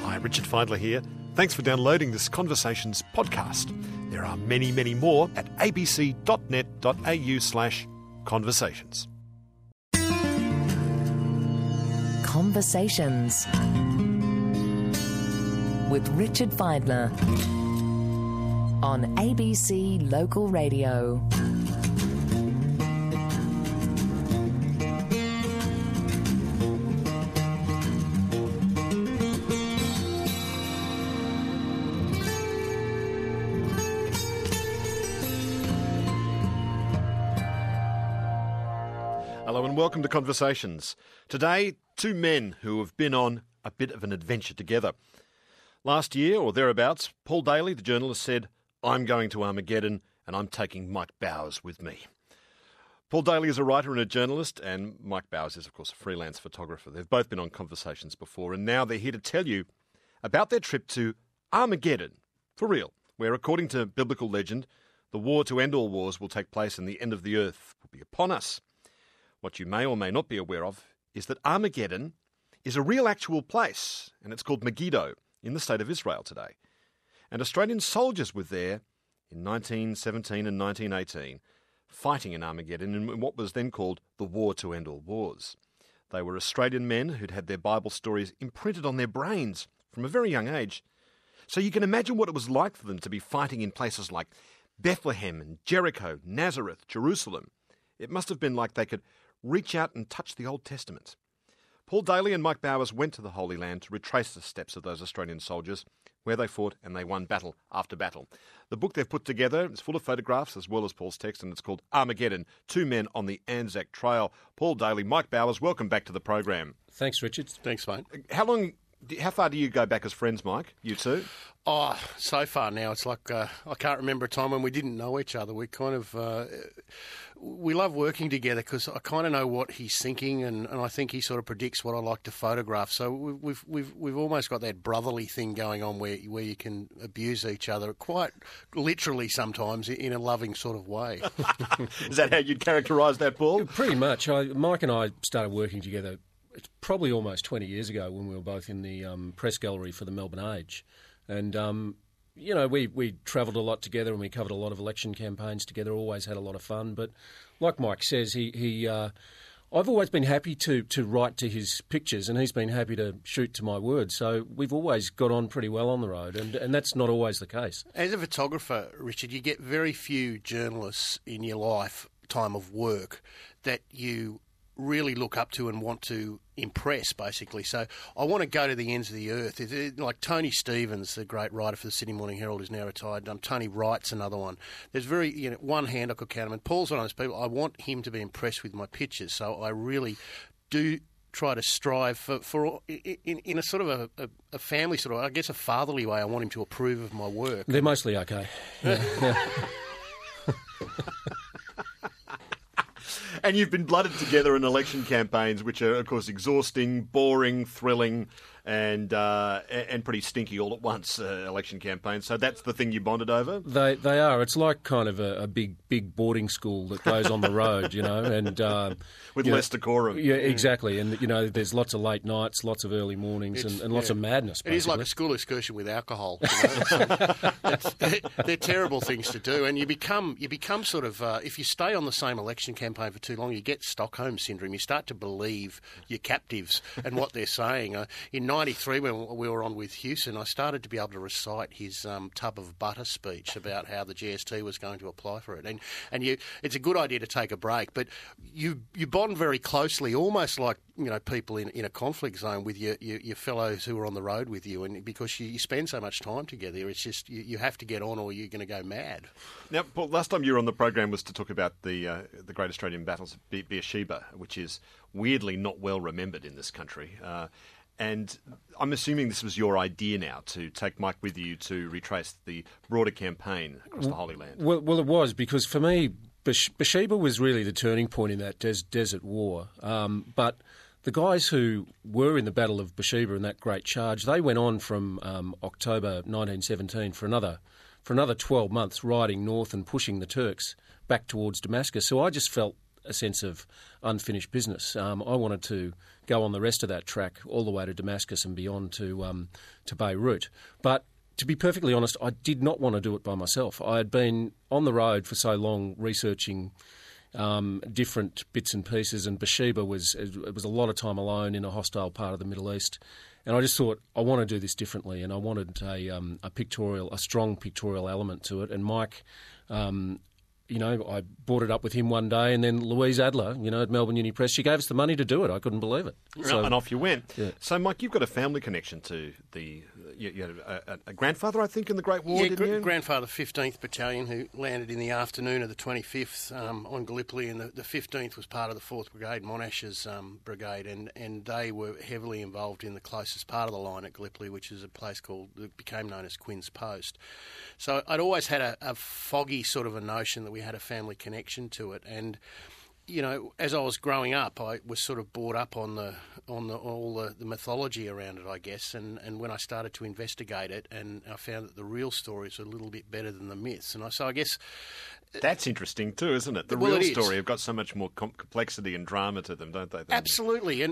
Hi, Richard Feidler here. Thanks for downloading this Conversations podcast. There are many, many more at abc.net.au/conversations. Conversations with Richard Feidler on ABC Local Radio. Hello and welcome to Conversations. Today, two men who have been on a bit of an adventure together. Last year, or thereabouts, Paul Daly, the journalist, said, "I'm going to Armageddon and I'm taking Mike Bowers with me." Paul Daly is a writer and a journalist, and Mike Bowers is, of course, a freelance photographer. They've both been on Conversations before, and now they're here to tell you about their trip to Armageddon, for real, where, according to biblical legend, the war to end all wars will take place and the end of the earth will be upon us. What you may or may not be aware of is that Armageddon is a real actual place, and it's called Megiddo in the state of Israel today. And Australian soldiers were there in 1917 and 1918, fighting in Armageddon in what was then called the War to End All Wars. They were Australian men who'd had their Bible stories imprinted on their brains from a very young age. So you can imagine what it was like for them to be fighting in places like Bethlehem and Jericho, Nazareth, Jerusalem. It must have been like they could reach out and touch the Old Testament. Paul Daly and Mike Bowers went to the Holy Land to retrace the steps of those Australian soldiers, where they fought and they won battle after battle. The book they've put together is full of photographs as well as Paul's text, and it's called Armageddon, Two Men on the Anzac Trail. Paul Daly, Mike Bowers, welcome back to the program. Thanks, Richard. Thanks, mate. How far do you go back as friends, Mike? You two? Oh, so far now, it's like I can't remember a time when we didn't know each other. We kind of we love working together because I kind of know what he's thinking, and I think he sort of predicts what I like to photograph. So we've almost got that brotherly thing going on where you can abuse each other quite literally sometimes in a loving sort of way. Is that how you'd characterise that, Paul? Pretty much. Mike and I started working together. It's probably almost 20 years ago when we were both in the press gallery for the Melbourne Age. And, we travelled a lot together and we covered a lot of election campaigns together, always had a lot of fun. But like Mike says, I've always been happy to write to his pictures and he's been happy to shoot to my words. So we've always got on pretty well on the road, and that's not always the case. As a photographer, Richard, you get very few journalists in your lifetime of work that you really look up to and want to impress, basically. So I want to go to the ends of the earth. Like Tony Stevens, the great writer for the Sydney Morning Herald, is now retired. Tony Wright's another one. There's one hand I could count them. And Paul's one of those people. I want him to be impressed with my pictures. So I really do try to strive for in a sort of a family sort of, I guess, a fatherly way. I want him to approve of my work. They're mostly okay. Yeah. And you've been blooded together in election campaigns, which are, of course, exhausting, boring, thrilling, and pretty stinky all at once, election campaigns. So that's the thing you bonded over? They are. It's like kind of a big boarding school that goes on the road, and with less decorum. Yeah, exactly. And, there's lots of late nights, lots of early mornings, and lots of madness, basically. It is like a school excursion with alcohol. They're terrible things to do. And you become sort of, if you stay on the same election campaign for too long, you get Stockholm syndrome. You start to believe your captives and what they're saying. In 93, when we were on with Hewson, I started to be able to recite his tub of butter speech about how the GST was going to apply for it. And it's a good idea to take a break, but you bond very closely, almost like people in a conflict zone with your fellows who are on the road with you, and because you spend so much time together, it's just you have to get on or you're going to go mad. Now, Paul, last time you were on the program was to talk about the Great Australian Battles of Beersheba, which is weirdly not well remembered in this country. And I'm assuming this was your idea now, to take Mike with you to retrace the broader campaign across the Holy Land. Well, it was, because for me, Beersheba was really the turning point in that desert war. But the guys who were in the Battle of Beersheba in that great charge, they went on from October 1917 for another 12 months, riding north and pushing the Turks back towards Damascus. So I just felt a sense of unfinished business. I wanted to go on the rest of that track all the way to Damascus and beyond to Beirut. But to be perfectly honest, I did not want to do it by myself. I had been on the road for so long researching different bits and pieces, and Beersheba was a lot of time alone in a hostile part of the Middle East. And I just thought, I want to do this differently, and I wanted a strong pictorial element to it. And Mike, I brought it up with him one day, and then Louise Adler, at Melbourne Uni Press, she gave us the money to do it. I couldn't believe it. And off you went. Yeah. So, Mike, you've got a family connection to you had a grandfather, I think, in the Great War, didn't you? Grandfather, 15th Battalion, who landed in the afternoon of the 25th on Gallipoli, and the 15th was part of the 4th Brigade, Monash's brigade, and they were heavily involved in the closest part of the line at Gallipoli, which is a place that became known as Quinn's Post. So I'd always had a foggy sort of a notion that we had a family connection to it, and as I was growing up, I was sort of brought up on all the mythology around it, I guess. And when I started to investigate it, and I found that the real stories are a little bit better than the myths. And I guess that's interesting too, isn't it? The real story have got so much more complexity and drama to them, don't they? Absolutely.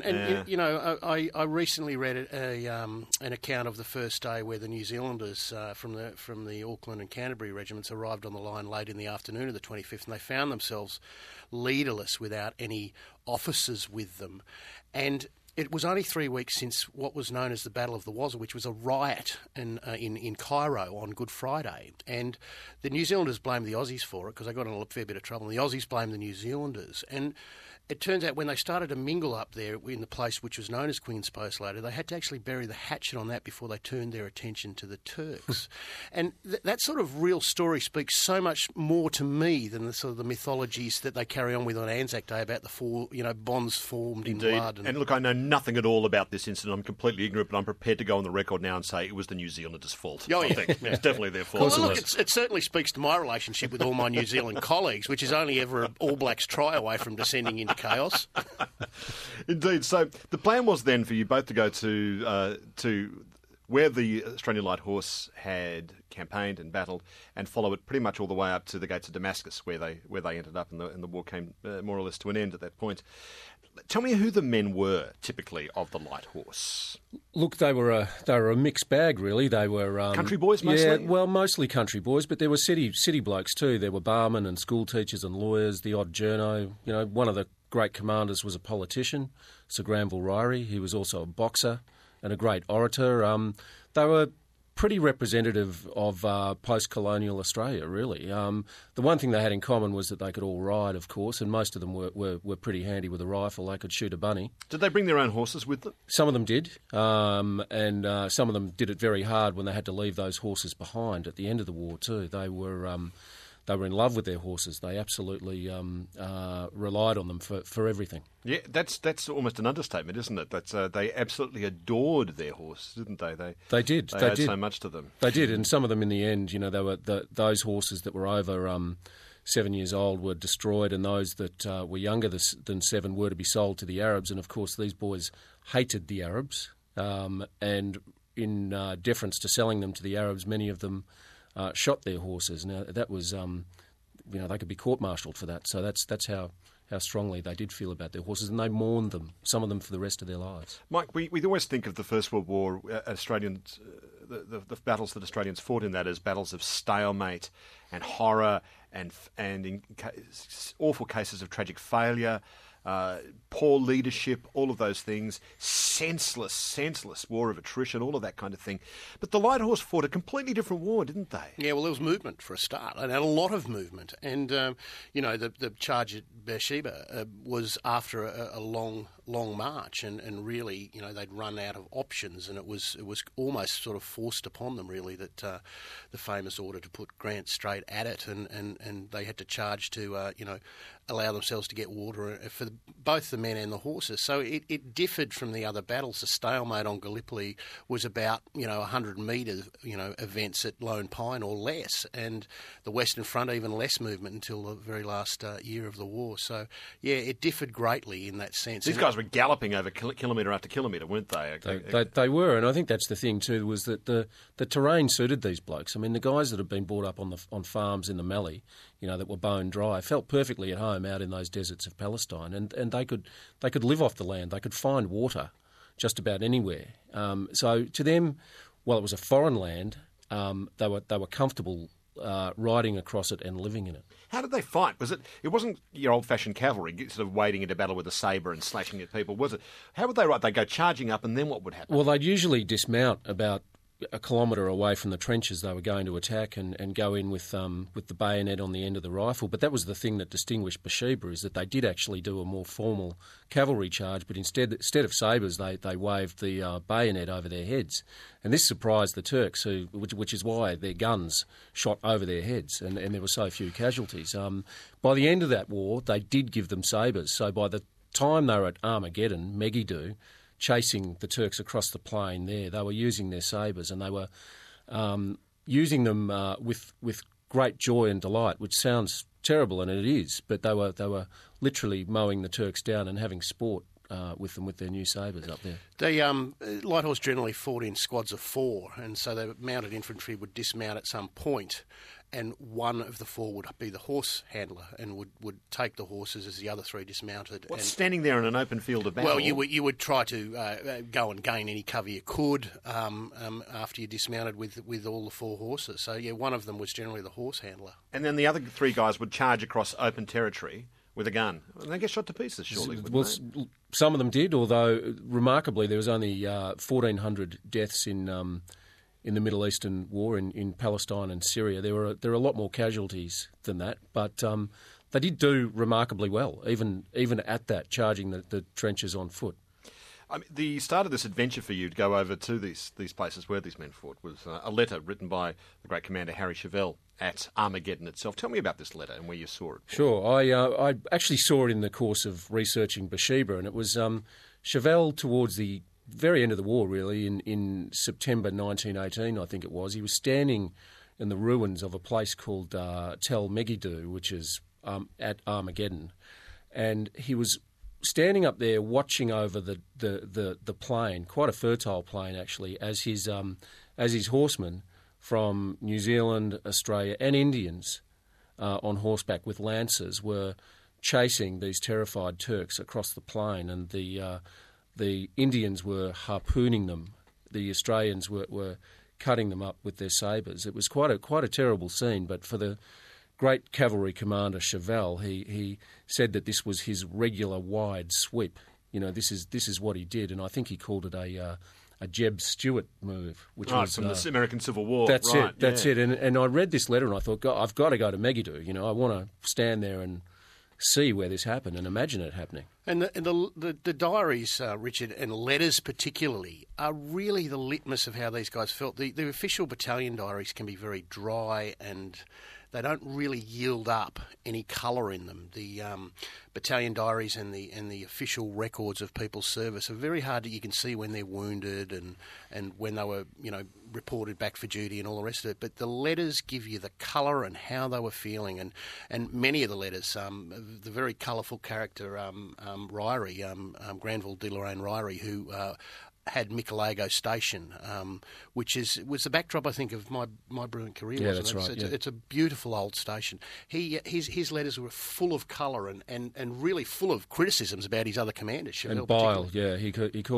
I recently read an account of the first day where the New Zealanders from the Auckland and Canterbury regiments arrived on the line late in the afternoon of the 25th, and they found themselves leaderless without any officers with them. And it was only 3 weeks since what was known as the Battle of the Wazza, which was a riot in Cairo on Good Friday. And the New Zealanders blamed the Aussies for it, because they got in a fair bit of trouble. And the Aussies blamed the New Zealanders. And it turns out when they started to mingle up there in the place which was known as Quinn's Post later, they had to actually bury the hatchet on that before they turned their attention to the Turks. And that sort of real story speaks so much more to me than the sort of the mythologies that they carry on with on Anzac Day about the four, bonds formed in blood. And look, I know nothing at all about this incident. I'm completely ignorant, but I'm prepared to go on the record now and say it was the New Zealanders' fault. Oh, yeah. I think it's definitely their fault. Well, look, it certainly speaks to my relationship with all my New Zealand colleagues, which is only ever an All Blacks try away from descending into chaos. Indeed. So the plan was then for you both to go to where the Australian Light Horse had campaigned and battled, and follow it pretty much all the way up to the gates of Damascus, where they ended up, and the war came more or less to an end at that point. Tell me who the men were, typically, of the Light Horse. Look, they were a mixed bag, really. They were country boys, mostly. Yeah, well, mostly country boys, but there were city blokes too. There were barmen and school teachers and lawyers, the odd journo. One of the great commanders was a politician, Sir Granville Ryrie. He was also a boxer and a great orator. They were pretty representative of post-colonial Australia, really. The one thing they had in common was that they could all ride, of course, and most of them were pretty handy with a rifle. They could shoot a bunny. Did they bring their own horses with them? Some of them did, and some of them did it very hard when they had to leave those horses behind at the end of the war too. They were in love with their horses. They absolutely relied on them for everything. Yeah, that's almost an understatement, isn't it? That's they absolutely adored their horses, didn't they? They did. They had so much to them. They did, and some of them in the end, they were those horses that were over 7 years old were destroyed, and those that were younger than 7 were to be sold to the Arabs. And of course, these boys hated the Arabs, and in deference to selling them to the Arabs, many of them shot their horses. Now that was, they could be court-martialed for that. So that's how strongly they did feel about their horses, and they mourned them, some of them, for the rest of their lives. Mike, we always think of the First World War, Australians, the battles that Australians fought in that as battles of stalemate and horror and in awful cases of tragic failure. Poor leadership, all of those things, senseless war of attrition, all of that kind of thing. But the Light Horse fought a completely different war, didn't they? Yeah, well, there was movement for a start, and a lot of movement. And, the charge at Beersheba was after a long march, and really, they'd run out of options, and it was almost sort of forced upon them, really, that the famous order to put Grant straight at it, and they had to charge to, allow themselves to get water for both the men and the horses. So it differed from the other battles. The stalemate on Gallipoli was about 100-metre events at Lone Pine or less, and the Western Front even less movement until the very last year of the war. So yeah, it differed greatly in that sense. These guys were galloping over kilometre after kilometre, weren't they? They were, and I think that's the thing too, was that the terrain suited these blokes. I mean, the guys that have been brought up on farms in the Mallee, that were bone dry, felt perfectly at home out in those deserts of Palestine, and they could live off the land. They could find water just about anywhere. So to them, while it was a foreign land, they were comfortable riding across it and living in it. How did they fight? It wasn't your old-fashioned cavalry sort of wading into battle with a sabre and slashing at people, was it? How would they ride? They'd go charging up, and then what would happen? Well, they'd usually dismount about a kilometre away from the trenches they were going to attack and go in with the bayonet on the end of the rifle. But that was the thing that distinguished Bathsheba, is that they did actually do a more formal cavalry charge, but instead of sabres, they waved the bayonet over their heads. And this surprised the Turks, which is why their guns shot over their heads, and there were so few casualties. By the end of that war, they did give them sabres. So by the time they were at Armageddon, Megiddo, chasing the Turks across the plain there, they were using their sabres, and they were using them with great joy and delight, which sounds terrible, and it is, but they were literally mowing the Turks down and having sport with them with their new sabres up there. The light horse generally fought in squads of 4, and so the mounted infantry would dismount at some point, and one of the 4 would be the horse handler and would take the horses as the other 3 dismounted. What's standing there in an open field of battle? Well, you would try to go and gain any cover you could after you dismounted with all the 4 horses. So yeah, one of them was generally the horse handler. And then the other 3 guys would charge across open territory with a gun. And they get shot to pieces, surely, wouldn't they? Some of them did, although remarkably there was only 1,400 deaths in the Middle Eastern War in Palestine and Syria. There were a lot more casualties than that, but they did do remarkably well, even at that, charging the trenches on foot. The start of this adventure for you to go over to these places where these men fought was a letter written by the great commander Harry Chauvel at Armageddon itself. Tell me about this letter and where you saw it. Sure. I actually saw it in the course of researching Bathsheba, and it was Chauvel towards the very end of the war, really, in September 1918, I think it was. He was standing in the ruins of a place called Tel Megiddo, which is at Armageddon, and he was standing up there watching over the plain, quite a fertile plain actually, as his horsemen from New Zealand, Australia and Indians on horseback with lances were chasing these terrified Turks across the plain, and the Indians were harpooning them. The Australians were cutting them up with their sabres. It was quite a terrible scene, but for the great cavalry commander Chauvel, he said that this was his regular wide sweep. This is what he did, and I think he called it a Jeb Stuart move, which was from the American Civil War. That's it. And I read this letter and I thought, God, I've got to go to Megiddo. I want to stand there and see where this happened and imagine it happening. And the diaries, Richard, and letters particularly, are really the litmus of how these guys felt. The official battalion diaries can be very dry, and they don't really yield up any colour in them. The battalion diaries and the official records of people's service are very hard you can see when they're wounded and when they were reported back for duty and all the rest of it. But the letters give you the colour and how they were feeling, and many of the letters, the very colourful character Ryrie, Granville de Lorraine Ryrie, who had Michelago Station, which was the backdrop, I think, of my brilliant career. Yeah, that's right. It's a beautiful old station. His letters were full of colour and really full of criticisms about his other commanders. Chauvel, and bile. Yeah, he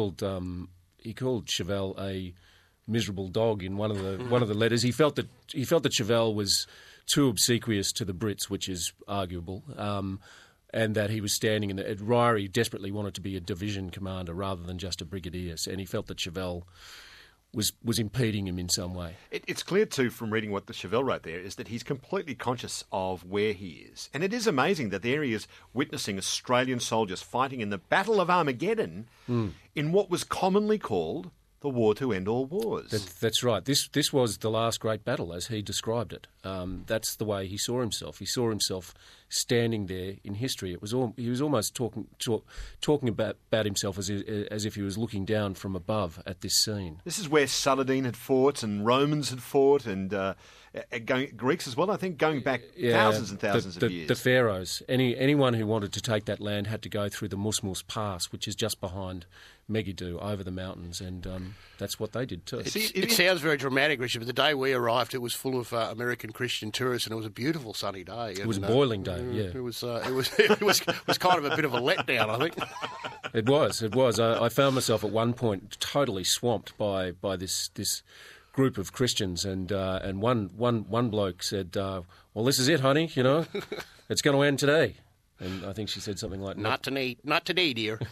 called Chauvel a miserable dog in one of the letters. He felt that Chauvel was too obsequious to the Brits, which is arguable. And that he was standing in Ryrie desperately wanted to be a division commander rather than just a brigadier, and he felt that Chauvel was impeding him in some way. It's clear too from reading what the Chauvel wrote there is that he's completely conscious of where he is, and it is amazing that there he is witnessing Australian soldiers fighting in the Battle of Armageddon in what was commonly called the war to end all wars. That's right. This was the last great battle, as he described it. That's the way he saw himself. He saw himself standing there in history. He was almost talking about himself as if he was looking down from above at this scene. This is where Saladin had fought and Romans had fought and Greeks as well, I think, going back thousands and thousands of years. The pharaohs. Anyone who wanted to take that land had to go through the Musmus Pass, which is just behind Megiddo, over the mountains, and that's what they did too. It sounds very dramatic, Richard, but the day we arrived, it was full of American Christian tourists, and it was a beautiful sunny day. It was a boiling day. Yeah, it was kind of a bit of a letdown, I think. It was. I found myself at one point totally swamped by this group of Christians, and one bloke said, "Well, this is it, honey. You know, it's going to end today." And I think she said something like, "Not today, dear."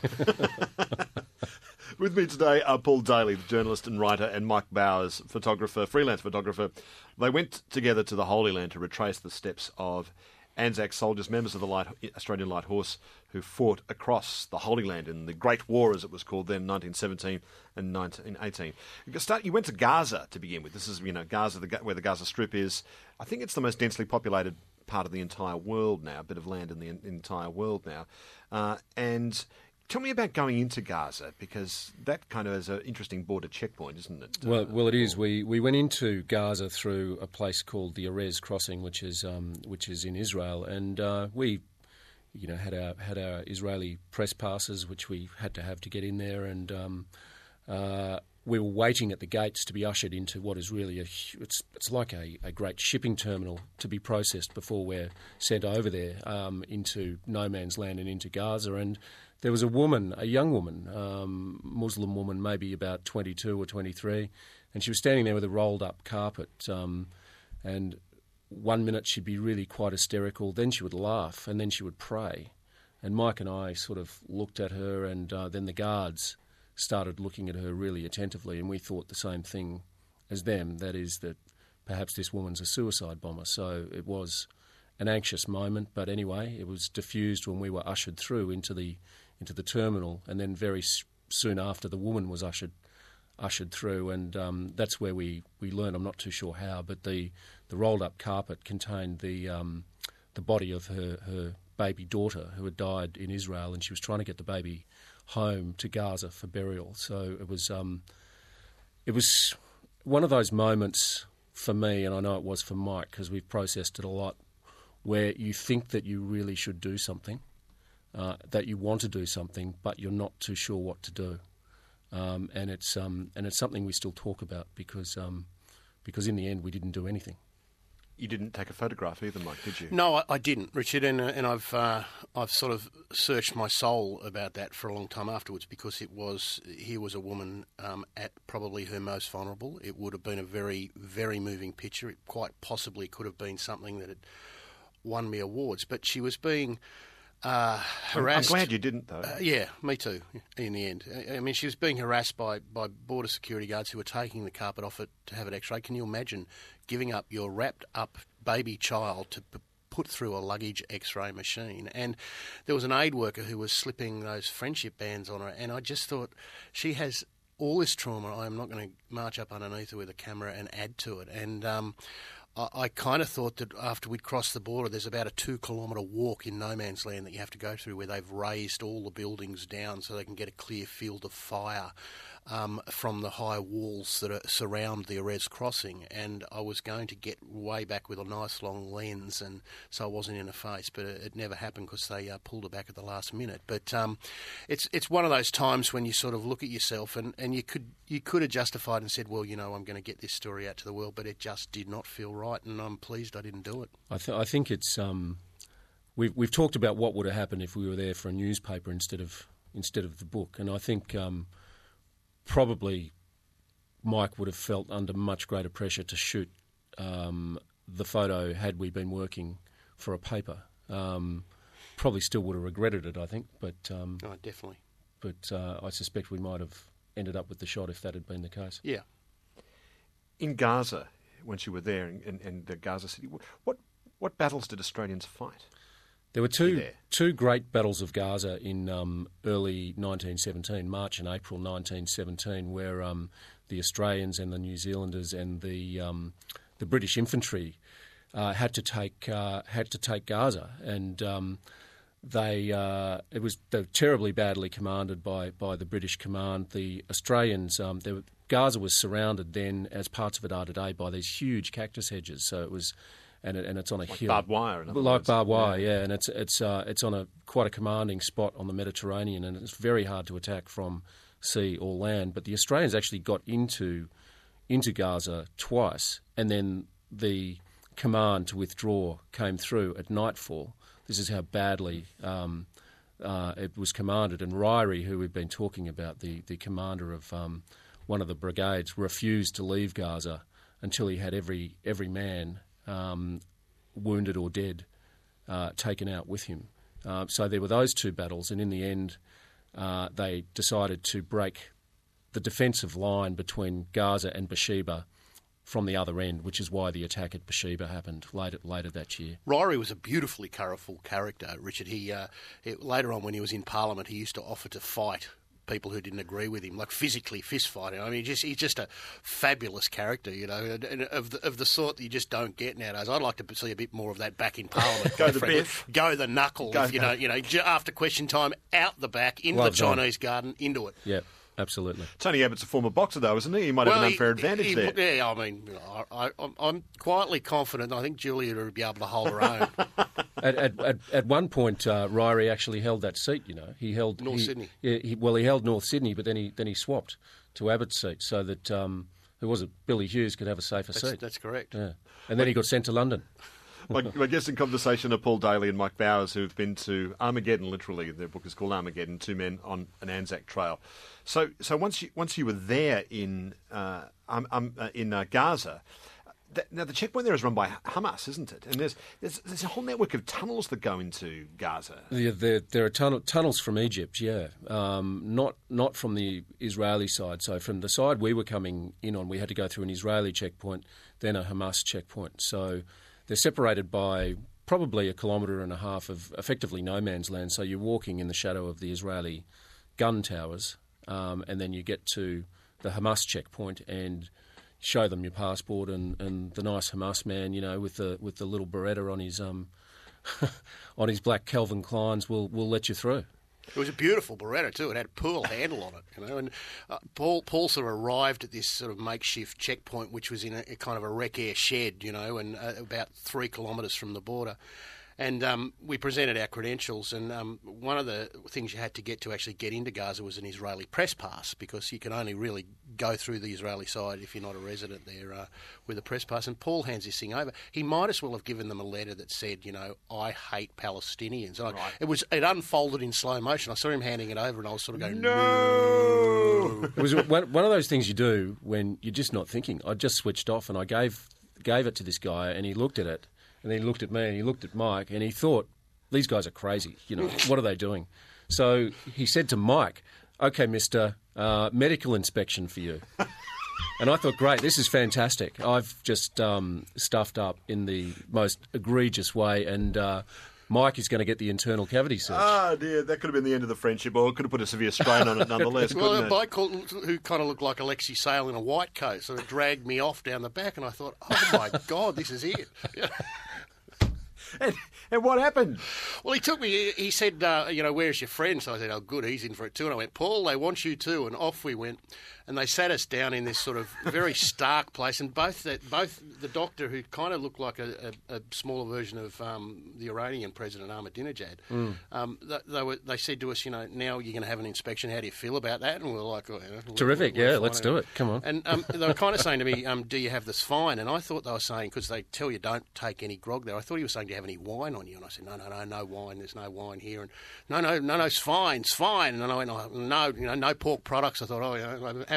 With me today are Paul Daly, the journalist and writer, and Mike Bowers, freelance photographer. They went together to the Holy Land to retrace the steps of Anzac soldiers, members of the Australian Light Horse, who fought across the Holy Land in the Great War, as it was called then, 1917 and 1918. You went to Gaza to begin with. This is, Gaza, where the Gaza Strip is. I think it's the most densely populated part of the entire world now, a bit of land in the entire world now. And tell me about going into Gaza, because that kind of is an interesting border checkpoint, isn't it? Well, it is. We went into Gaza through a place called the Erez Crossing, which is in Israel, and we, had our Israeli press passes, which we had to have to get in there, and we were waiting at the gates to be ushered into what is really it's like a great shipping terminal to be processed before we're sent over there into no man's land and into Gaza. And there was a young woman, Muslim woman, maybe about 22 or 23, and she was standing there with a rolled-up carpet, and one minute she'd be really quite hysterical, then she would laugh, and then she would pray. And Mike and I sort of looked at her, and then the guards started looking at her really attentively, and we thought the same thing as them, that is that perhaps this woman's a suicide bomber. So it was an anxious moment, but anyway, it was diffused when we were ushered through into the terminal, and then very soon after the woman was ushered through, and that's where we learned, I'm not too sure how, but the rolled up carpet contained the body of her baby daughter who had died in Israel, and she was trying to get the baby home to Gaza for burial. So it was one of those moments for me, and I know it was for Mike, because we've processed it a lot, where you think that you really should do something, that you want to do something, but you're not too sure what to do, and it's something we still talk about because in the end we didn't do anything. You didn't take a photograph either, Mike, did you? No, I didn't, Richard, and I've sort of searched my soul about that for a long time afterwards, because here was a woman at probably her most vulnerable. It would have been a very, very moving picture. It quite possibly could have been something that had won me awards, but she was being harassed. I'm glad you didn't, though. Yeah, me too, in the end. I mean, she was being harassed by border security guards who were taking the carpet off it to have it x-rayed. Can you imagine giving up your wrapped-up baby child to put through a luggage x-ray machine? And there was an aid worker who was slipping those friendship bands on her, and I just thought, she has all this trauma. I'm not going to march up underneath her with a camera and add to it. And I kind of thought that after we'd crossed the border, there's about a 2-kilometre walk in no man's land that you have to go through, where they've raised all the buildings down so they can get a clear field of fire from the high walls that surround the Erez crossing. And I was going to get way back with a nice long lens, and so I wasn't in a face, but it never happened because they pulled it back at the last minute. But it's one of those times when you sort of look at yourself, and you could have justified and said, well, I'm going to get this story out to the world, but it just did not feel right, and I'm pleased I didn't do it. I think it's we've talked about what would have happened if we were there for a newspaper instead of the book, and I think probably Mike would have felt under much greater pressure to shoot the photo had we been working for a paper. Probably still would have regretted it, I think, but definitely. But I suspect we might have ended up with the shot if that had been the case. Yeah. In Gaza, once you were there, in the Gaza city, what battles did Australians fight? There were there? two great battles of Gaza in early 1917, March and April 1917, where the Australians and the New Zealanders and the British infantry had to take Gaza, and they were terribly badly commanded by the British command. The Australians, Gaza was surrounded then, as parts of it are today, by these huge cactus hedges. So it was, and it's on a hill, barbed wire, like barbed wire, yeah. And it's on quite a commanding spot on the Mediterranean, and it's very hard to attack from sea or land. But the Australians actually got into Gaza twice, and then the command to withdraw came through at nightfall. This is how badly it was commanded. And Ryrie, who we've been talking about, the commander of one of the brigades, refused to leave Gaza until he had every man wounded or dead taken out with him. So there were those two battles, and in the end they decided to break the defensive line between Gaza and Beersheba from the other end, which is why the attack at Beersheba happened later that year. Ryrie was a beautifully colourful character, Richard. He later on, when he was in Parliament, he used to offer to fight people who didn't agree with him, like physically fist fighting. I mean, he's just a fabulous character, you know, and of the sort that you just don't get nowadays. I'd like to see a bit more of that back in Parliament. Go the biff. Go the knuckle. You know, after question time, out the back, into the Chinese garden, into it. Yeah. Absolutely. Tony Abbott's a former boxer, though, isn't he? He might have an unfair advantage there. Yeah, I mean, I'm quietly confident. I think Julia would be able to hold her own. At one point, Ryrie actually held that seat. You know, he held Sydney. Yeah, he held North Sydney, but then he swapped to Abbott's seat so that who was it? Billy Hughes could have a safer seat. That's correct. Yeah, and then he got sent to London. My guests in conversation are Paul Daly and Mike Bowers, who've been to Armageddon. Literally, their book is called Armageddon: Two Men on an Anzac Trail. So once you were there in Gaza. Now, the checkpoint there is run by Hamas, isn't it? And there's a whole network of tunnels that go into Gaza. Yeah, there are tunnels from Egypt, yeah. Not from the Israeli side. So from the side we were coming in on, we had to go through an Israeli checkpoint, then a Hamas checkpoint. So they're separated by probably 1.5 kilometres of effectively no man's land. So you're walking in the shadow of the Israeli gun towers, and then you get to the Hamas checkpoint and show them your passport, and the nice Hamas man, you know, with the little Beretta on his on his black Calvin Kleins will let you through. It was a beautiful Beretta too. It had a pearl handle on it, you know. And Paul sort of arrived at this sort of makeshift checkpoint, which was in a kind of a wreck air shed, you know, and about 3 kilometres from the border. And we presented our credentials, and one of the things you had to get to actually get into Gaza was an Israeli press pass, because you can only really go through the Israeli side if you're not a resident there with a press pass. And Paul hands this thing over. He might as well have given them a letter that said, you know, I hate Palestinians. And it unfolded in slow motion. I saw him handing it over, and I was sort of going, no. It was one of those things you do when you're just not thinking. I just switched off, and I gave it to this guy, and he looked at it. And then he looked at me and he looked at Mike and he thought, these guys are crazy. You know, what are they doing? So he said to Mike, OK, mister, medical inspection for you. And I thought, great, this is fantastic. I've just stuffed up in the most egregious way, and Mike is going to get the internal cavity search. Ah, dear, that could have been the end of the friendship, or it could have put a severe strain on it nonetheless, well, couldn't a bloke who kind of looked like Alexei Sale in a white coat sort of dragged me off down the back, and I thought, oh, my God, this is it. And what happened? Well, he took me, he said, you know, where's your friend? So I said, oh, good, he's in for it too. And I went, Paul, they want you too. And off we went. And they sat us down in this sort of very stark place. And both the doctor, who kind of looked like a smaller version of the Iranian president, Ahmadinejad, they said to us, you know, now you're going to have an inspection. How do you feel about that? And we were like, oh, you know, terrific, let's do it. Come on. And they were kind of saying to me, do you have this fine? And I thought they were saying, because they tell you don't take any grog there, I thought he was saying, do you have any wine on you? And I said, no wine. There's no wine here. And no, it's fine. And then I went, no, you know, no pork products. I thought, oh, you know,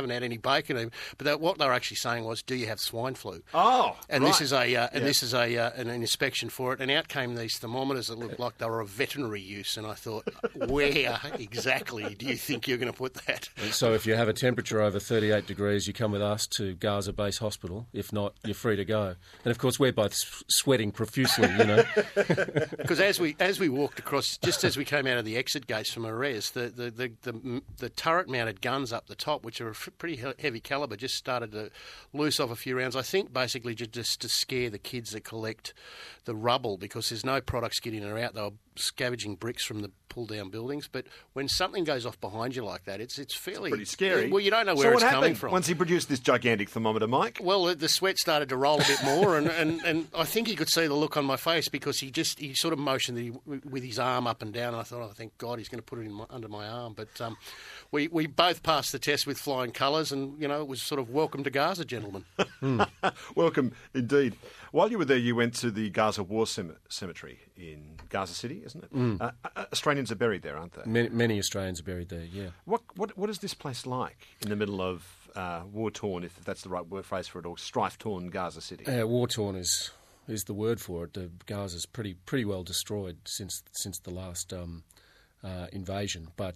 haven't had any bacon. But what they were actually saying was, do you have swine flu? Oh, and right. This is an inspection for it, and out came these thermometers that looked like they were of veterinary use. And I thought, where exactly do you think you're going to put that? So if you have a temperature over 38 degrees, you come with us to Gaza Base Hospital. If not, you're free to go. And of course, we're both sweating profusely, you know. Because as we walked across, just as we came out of the exit gates from Arez, the turret-mounted guns up the top, which are a pretty heavy calibre, just started to loose off a few rounds. I think basically just to scare the kids that collect the rubble, because there's no products getting in or out. They were scavenging bricks from the pull-down buildings. But when something goes off behind you like that, it's fairly... pretty scary. Well, you don't know where it's coming from. Once he produced this gigantic thermometer, Mike? Well, the sweat started to roll a bit more, and I think he could see the look on my face, because he sort of motioned with his arm up and down, and I thought, oh, thank God he's going to put it under my arm. But we both passed the test with flying colours, and, you know, it was sort of welcome to Gaza, gentlemen. Welcome, indeed. While you were there, you went to the Gaza War Cemetery in Gaza City, isn't it? Australians are buried there, aren't they? Many Australians are buried there, yeah. What is this place like in the middle of war-torn, if that's the right word phrase for it, or strife-torn Gaza City? War-torn is the word for it. Gaza's pretty well destroyed since the last invasion, but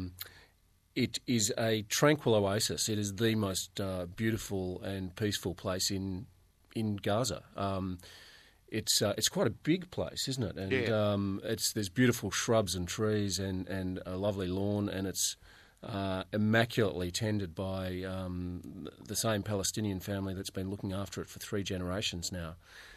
it is a tranquil oasis. It is the most beautiful and peaceful place in Gaza. It's quite a big place, isn't it? And yeah. There's beautiful shrubs and trees and a lovely lawn, and it's immaculately tended by the same Palestinian family that's been looking after it for 3 generations now.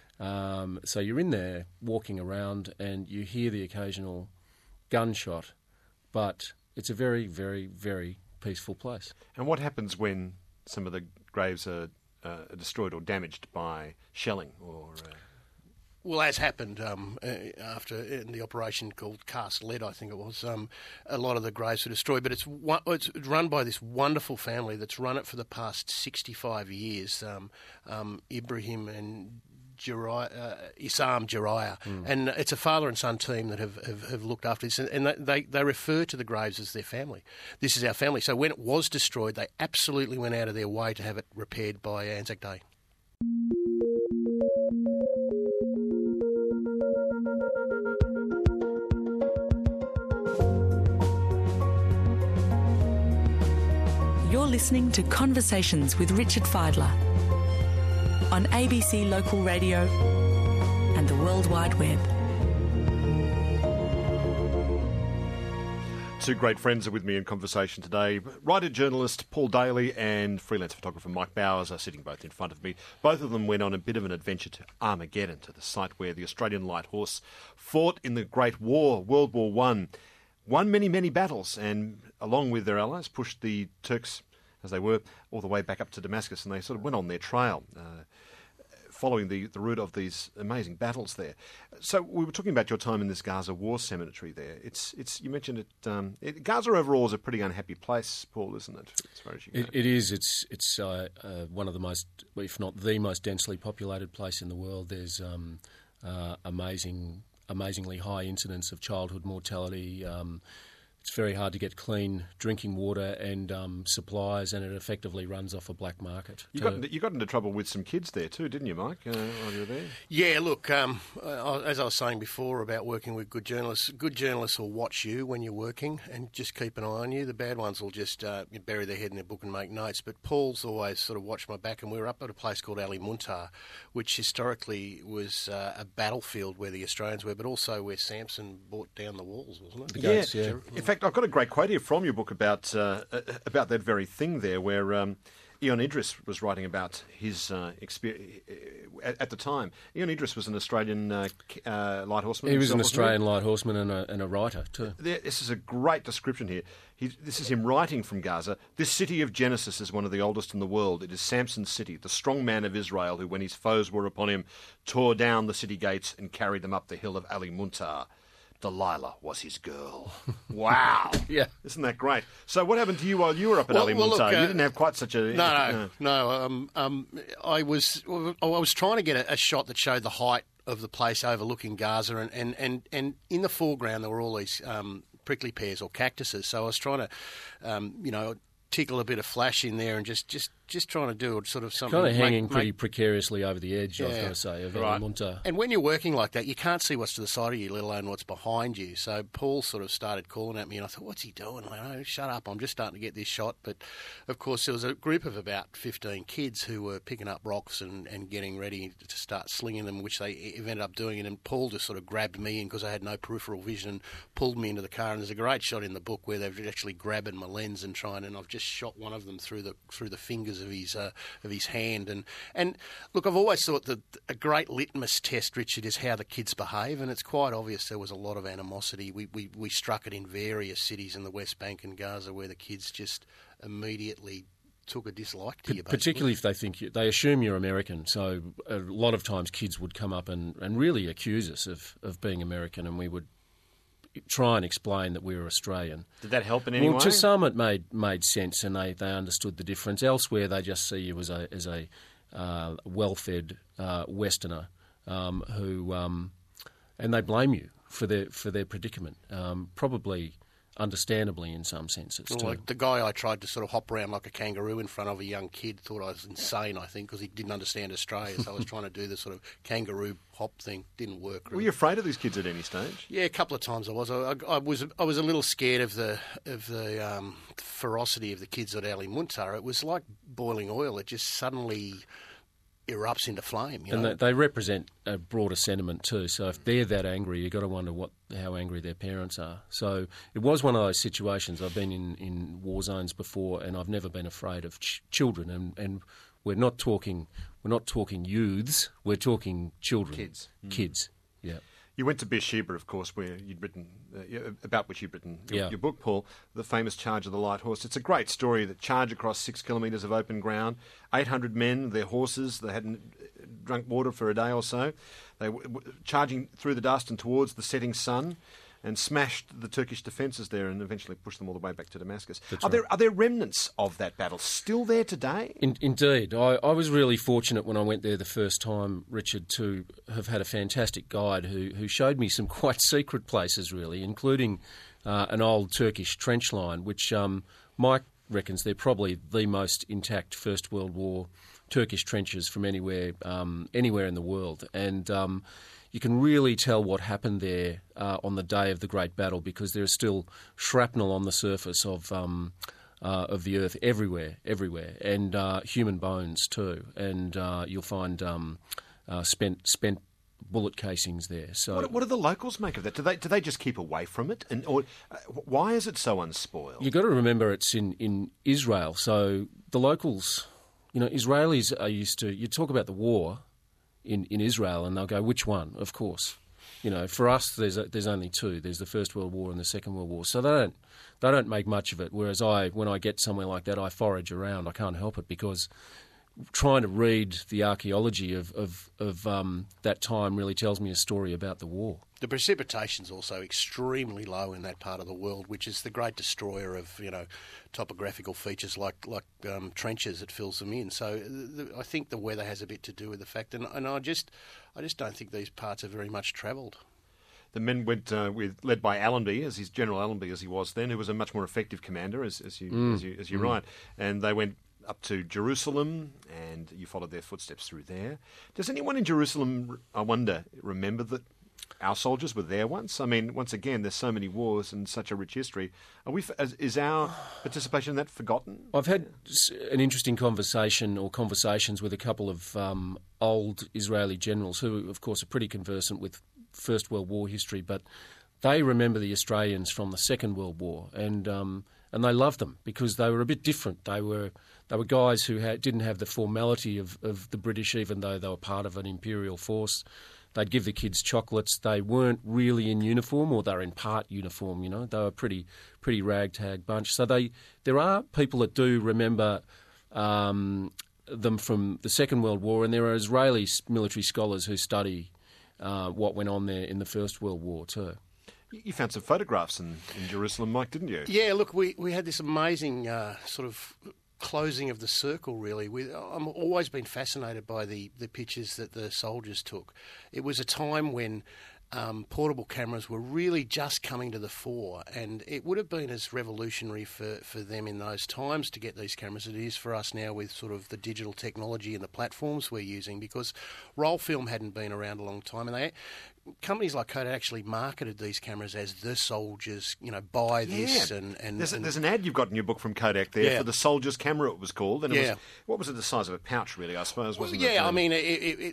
So you're in there walking around and you hear the occasional gunshot, but it's a very, very, very peaceful place. And what happens when some of the graves are destroyed or damaged by shelling or... Well, as happened after in the operation called Cast Lead, I think it was, a lot of the graves were destroyed. But it's run by this wonderful family that's run it for the past 65 years, Ibrahim and Issam Jariah. And it's a father and son team that have looked after this. And they refer to the graves as their family. This is our family. So when it was destroyed, they absolutely went out of their way to have it repaired by Anzac Day. You're listening to Conversations with Richard Fidler on ABC Local Radio and the World Wide Web. Two great friends are with me in conversation today. Writer-journalist Paul Daly and freelance photographer Mike Bowers are sitting both in front of me. Both of them went on a bit of an adventure to Armageddon, to the site where the Australian Light Horse fought in the Great War, World War I. Won many, many battles, and along with their allies pushed the Turks, as they were, all the way back up to Damascus, and they sort of went on their trail, following the route of these amazing battles there. So we were talking about your time in this Gaza War Cemetery there. It's you mentioned it. Gaza overall is a pretty unhappy place, Paul, isn't it? As far as you know. It is. It's one of the most, if not the most densely populated place in the world. There's amazingly high incidence of childhood mortality. It's very hard to get clean drinking water and supplies, and it effectively runs off a black market. You got into trouble with some kids there too, didn't you, Mike, while you were there? Yeah, look, as I was saying before about working with good journalists will watch you when you're working and just keep an eye on you. The bad ones will just bury their head in their book and make notes. But Paul's always sort of watched my back, and we were up at a place called Ali Muntar, which historically was a battlefield where the Australians were, but also where Samson brought down the walls, wasn't it? The gates, yeah. In fact, I've got a great quote here from your book about that very thing there, where Ion Idris was writing about his experience at the time. Ion Idris was an Australian light horseman. He was an Australian light horseman and a writer too. This is a great description here. This is him writing from Gaza. This city of Genesis is one of the oldest in the world. It is Samson's city, the strong man of Israel, who, when his foes were upon him, tore down the city gates and carried them up the hill of Ali Muntar. Delilah was his girl. Wow. Yeah. Isn't that great? So what happened to you while you were up at Ali Muntar? You didn't have quite such a... No. I was trying to get a shot that showed the height of the place overlooking Gaza, and in the foreground there were all these prickly pears or cactuses. So I was trying to, tickle a bit of flash in there and just trying to do sort of something. Kind of hanging pretty precariously over the edge, I've got to say, of Right. Munter. And when you're working like that, you can't see what's to the side of you, let alone what's behind you. So Paul sort of started calling at me, and I thought, what's he doing? Like, oh, shut up, I'm just starting to get this shot. But, of course, there was a group of about 15 kids who were picking up rocks and getting ready to start slinging them, which they ended up doing. And Paul just sort of grabbed me in because I had no peripheral vision and pulled me into the car. And there's a great shot in the book where they've actually grabbing my lens and I've just shot one of them through the fingers of his hand. And look, I've always thought that a great litmus test, Richard, is how the kids behave, and it's quite obvious there was a lot of animosity. We struck it in various cities in the West Bank and Gaza where the kids just immediately took a dislike to you, basically. Particularly if they assume you're American. So a lot of times kids would come up and really accuse us of being American, and we would try and explain that we were Australian. Did that help in any way? Well, to some it made sense, and they understood the difference. Elsewhere, they just see you as a well-fed Westerner who, and they blame you for their predicament. Probably understandably in some senses too. Like the guy I tried to sort of hop around like a kangaroo in front of a young kid thought I was insane, I think, because he didn't understand Australia. So I was trying to do the sort of kangaroo hop thing. Didn't work. Really. Were you afraid of these kids at any stage? Yeah, a couple of times I was. I was a little scared of the ferocity of the kids at Ali Muntar. It was like boiling oil. It just suddenly erupts into flame. You know? And they represent a broader sentiment too. So if they're that angry, you've got to wonder how angry their parents are. So it was one of those situations. I've been in war zones before, and I've never been afraid of children. And we're not talking youths. We're talking children, kids. Yeah. You went to Beersheba, of course, where you'd written about which you'd written your book, Paul, the famous Charge of the Light Horse. It's a great story. The charge across 6 kilometres of open ground, 800 men, their horses. They hadn't drunk water for a day or so. They were charging through the dust and towards the setting sun, and smashed the Turkish defences there and eventually pushed them all the way back to Damascus. Are there remnants of that battle still there today? Indeed. I was really fortunate when I went there the first time, Richard, to have had a fantastic guide who showed me some quite secret places, really, including an old Turkish trench line, which Mike reckons they're probably the most intact First World War Turkish trenches from anywhere in the world. And you can really tell what happened there on the day of the Great Battle, because there is still shrapnel on the surface of the earth everywhere, and human bones too. And you'll find spent bullet casings there. So what do the locals make of that? Do they just keep away from it? Or why is it so unspoiled? You've got to remember it's in Israel. So the locals, Israelis are used to. You talk about the war in Israel, and they'll go, which one? Of course, for us, there's only two. There's the First World War and the Second World War. So they don't make much of it. Whereas when I get somewhere like that, I forage around. I can't help it, because trying to read the archaeology of that time really tells me a story about the war. The precipitation's also extremely low in that part of the world, which is the great destroyer of topographical features like trenches. It fills them in. So I think the weather has a bit to do with the fact, and I just don't think these parts are very much travelled. The men went led by Allenby, General Allenby as he was then, who was a much more effective commander, as you write, and they went up to Jerusalem, and you followed their footsteps through there. Does anyone in Jerusalem, I wonder, remember that our soldiers were there once? I mean, once again, there's so many wars and such a rich history. Is our participation in that forgotten? I've had an interesting conversations with a couple of old Israeli generals who, of course, are pretty conversant with First World War history, but they remember the Australians from the Second World War, and they loved them because they were a bit different. They were guys who didn't have the formality of the British, even though they were part of an imperial force. They'd give the kids chocolates. They weren't really in uniform, or they were in part uniform. They were a pretty ragtag bunch. So there are people that do remember them from the Second World War, and there are Israeli military scholars who study what went on there in the First World War too. You found some photographs in Jerusalem, Mike, didn't you? Yeah, look, we had this amazing sort of closing of the circle, really. I've always been fascinated by the pictures that the soldiers took. It was a time when portable cameras were really just coming to the fore, and it would have been as revolutionary for them in those times to get these cameras as it is for us now with sort of the digital technology and the platforms we're using, because roll film hadn't been around a long time, and companies like Kodak actually marketed these cameras as the soldiers, buy this. And there's an ad you've got in your book from Kodak there for the soldier's camera, it was called. And it was, what was it, the size of a pouch, really, I suppose, wasn't it? Yeah, I mean,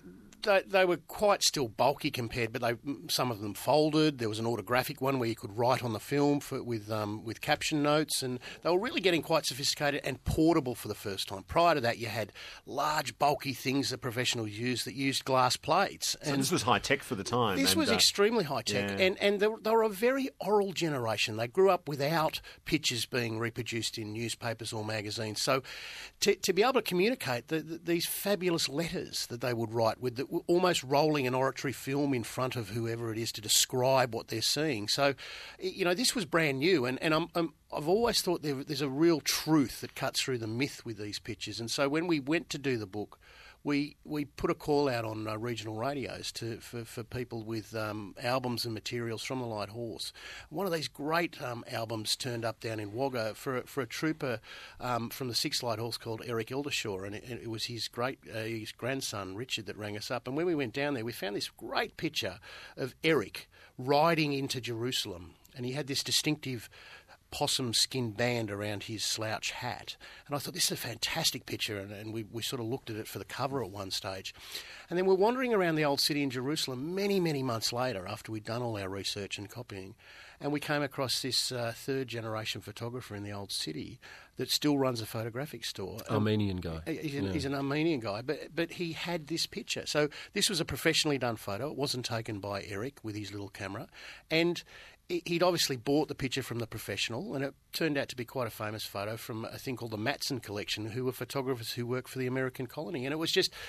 they were quite still bulky compared, but some of them folded. There was an autographic one where you could write on the film with caption notes, and they were really getting quite sophisticated and portable for the first time. Prior to that, you had large, bulky things that professionals used that used glass plates. So this was high-tech for the time. This was extremely high-tech, and they were a very oral generation. They grew up without pictures being reproduced in newspapers or magazines. So to be able to communicate these fabulous letters that they would write with almost rolling an oratory film in front of whoever it is to describe what they're seeing. So, this was brand new, and I've always thought there's a real truth that cuts through the myth with these pictures. And so when we went to do the book, we put a call out on regional radios for people with albums and materials from the Light Horse. One of these great albums turned up down in Wagga for a trooper from the 6th Light Horse called Eric Eldershaw, and it was his grandson Richard that rang us up. And when we went down there, we found this great picture of Eric riding into Jerusalem, and he had this distinctive possum skin band around his slouch hat. And I thought, this is a fantastic picture, and we sort of looked at it for the cover at one stage. And then we're wandering around the old city in Jerusalem many, many months later after we'd done all our research and copying, and we came across this third-generation photographer in the old city that still runs a photographic store. Armenian guy. He's an Armenian guy, but he had this picture. So this was a professionally done photo. It wasn't taken by Eric with his little camera, and he'd obviously bought the picture from the professional, and it turned out to be quite a famous photo from a thing called the Matson Collection, who were photographers who worked for the American colony. And it was just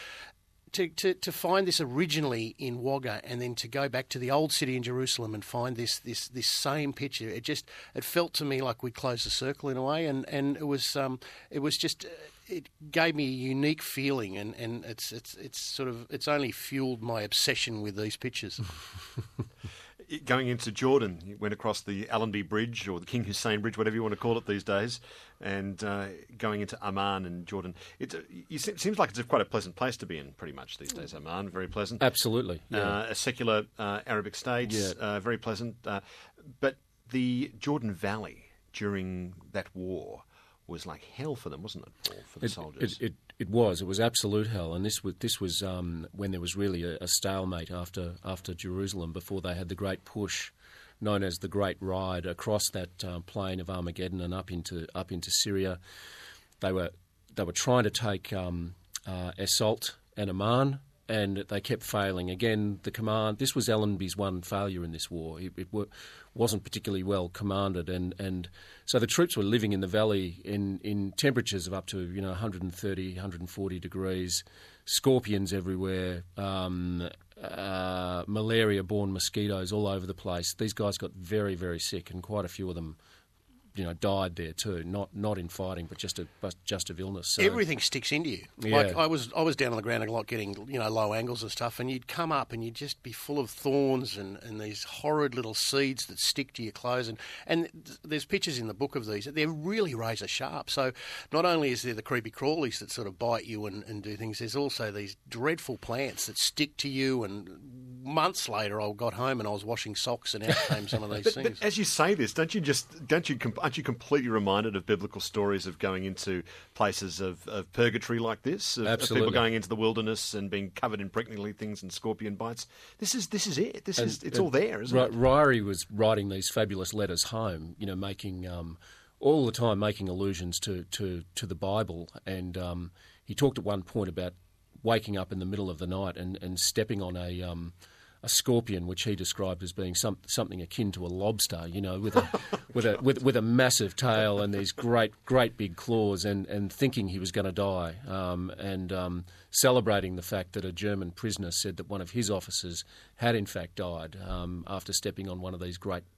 to find this originally in Wagga, and then to go back to the old city in Jerusalem and find this same picture. It felt to me like we'd closed the circle in a way, and it was just. It gave me a unique feeling, and it's only fueled my obsession with these pictures. Going into Jordan, you went across the Allenby Bridge, or the King Hussein Bridge, whatever you want to call it these days, and going into Amman and Jordan. It seems like it's quite a pleasant place to be in pretty much these days, Amman, very pleasant. Absolutely. Yeah. A secular Arabic state, very pleasant. But the Jordan Valley during that war was like hell for them, wasn't it, Paul, for the soldiers? It was. It was absolute hell, and this was when there was really a stalemate after Jerusalem, before they had the great push, known as the Great Ride, across that plain of Armageddon and up into Syria. They were trying to take Assault and Amman, and they kept failing. Again, the command. This was Allenby's one failure in this war. It wasn't particularly well commanded, and so the troops were living in the valley in temperatures of up to 130, 140 degrees, scorpions everywhere, malaria-borne mosquitoes all over the place. These guys got very, very sick, and quite a few of them died there too, not in fighting, but just of illness. So, everything sticks into you. Yeah. Like I was down on the ground a lot, getting low angles and stuff, and you'd come up and you'd just be full of thorns and these horrid little seeds that stick to your clothes. And there's pictures in the book of these. They're really razor sharp. So not only is there the creepy crawlies that sort of bite you and do things, there's also these dreadful plants that stick to you. And months later, I got home and I was washing socks, and out came some of these things. But as you say this, aren't you completely reminded of biblical stories of going into places of purgatory like this? Of people going into the wilderness and being covered in prickly things and scorpion bites. This is it. It's all there, isn't it? Ryrie was writing these fabulous letters home, making all the time making allusions to the Bible, and he talked at one point about waking up in the middle of the night and stepping on a scorpion, which he described as being something akin to a lobster, with a massive tail and these great big claws, and thinking he was going to die, and celebrating the fact that a German prisoner said that one of his officers had in fact died after stepping on one of these great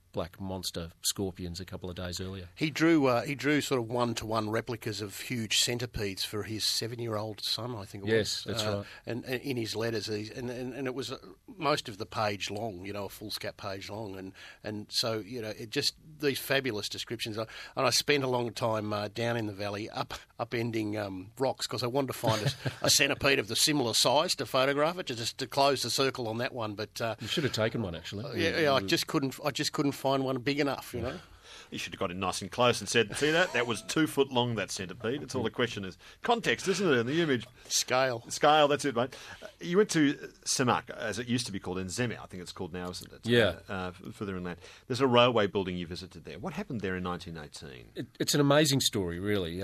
black monster scorpions a couple of days earlier. He drew sort of one-to-one replicas of huge centipedes for his 7-year-old son, I think it was. Yes, that's right. And in his letters, and it was most of the page long, a foolscap page long, and so it just these fabulous descriptions. And I spent a long time down in the valley, upending rocks because I wanted to find a centipede of the similar size to photograph it, just to close the circle on that one. But you should have taken one actually. Yeah, I just couldn't find one big enough, You should have got in nice and close and said, see that? That was 2 foot long, that centipede. It's all the question is context, isn't it, in the image? Scale, that's it, mate. You went to Semak, as it used to be called, in Zemia, I think it's called now, isn't it? Yeah. Further inland. There's a railway building you visited there. What happened there in 1918? It's an amazing story, really.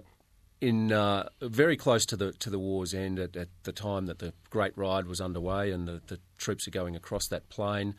Very close to the war's end, at the time that the Great Ride was underway and the troops are going across that plain,